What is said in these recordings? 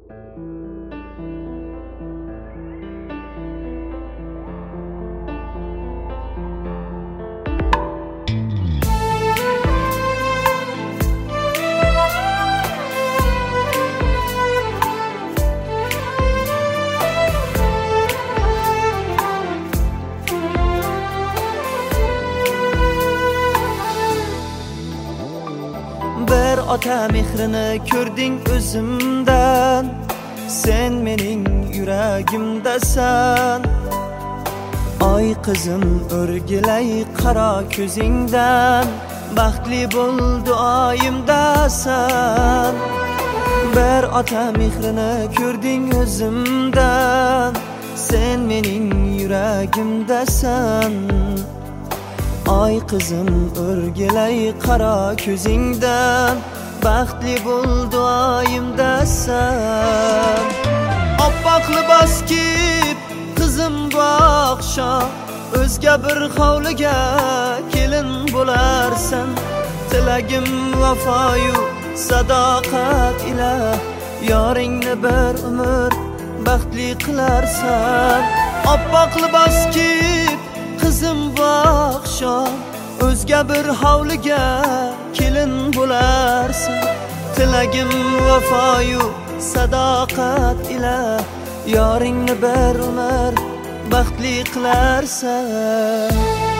Bir ota mehrini ko'rding o'zimdan, sen mening yuragimdasan. Oy qizim o'rgilay qaro ko'zingdan, baxtli bo'l duoyimdasan. Bir ota mehrini ko'rding o'zimdan, sen mening yuragimdasan. Oy qizim o'rgilay qaro ko'zingdan, baxtli bo'l duoyimdasan. Oppoq libos kiyib qizim bu oqshom o'zga bir hovliga kelin bo'larsan. Tilagim vafoyu sadoqat ila yoringni bir umr baxtli qilarsan. Oppoq libos kiyib qizim bu oqshom o'zga bir hovliga kelin bo'larsan. Tilagim vafoyu sadoqat ila yoringni bir umr baxtli qilarsan.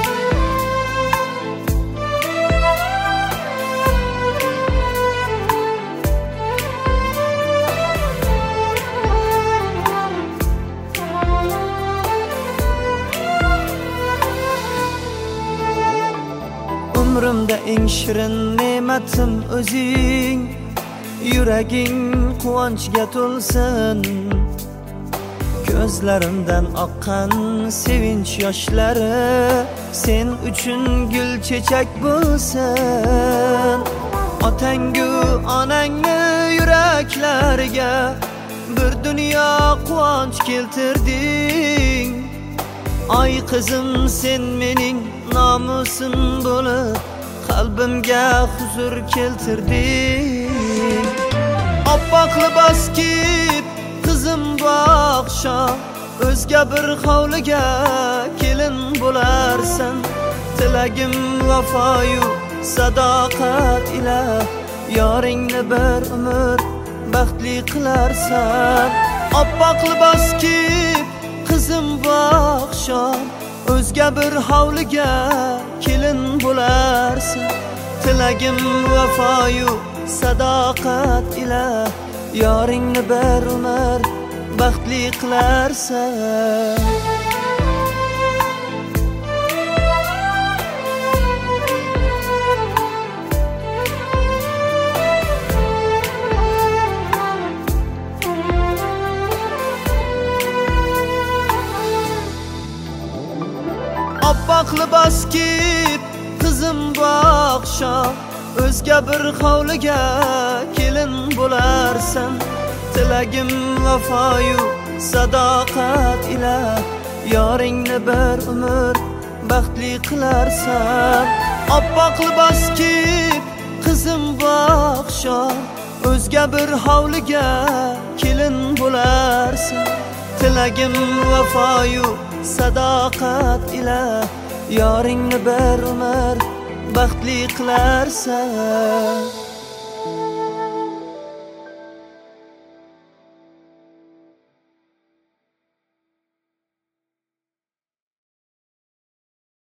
Umrimda eng shirin ne'matim o'zing, yuraging quvonchga to'lsin. Ko'zlarimdan oqqan sevinch yoshlari sen uchun gul chechak bo'lsin. Otangu onangni yuraklariga bir dunyo quvonch keltirding. Ay qizim sen mening nomusim bo'lib qalbimga huzur keltirding. Oppoq libos kiyib qizim bu oqshom o'zga bir hovliga kelin bo'larsan. Tilagim vafoyu sadoqat ila yoringni bir umr baxtli qilarsan. Oppoq libos kiyib qizim bu oqshom o'zga bir hovliga kelin bo'larsan. Tilagim vafoyu sadoqat ila yoringni bir umr baxtli qilarsan. Oppoq libos kiyib qizim bu oqshom o'zga bir hovliga kelin bo'larsan. Tilagim vafoyu sadoqat ila yoringni bir umr baxtli qilarsan. Oppoq libos kiyib qizim bu oqshom o'zga bir hovliga kelin bo'larsan. Tilagim vafoyu sadoqat ila yoringni bir umr baxtli qilarsan.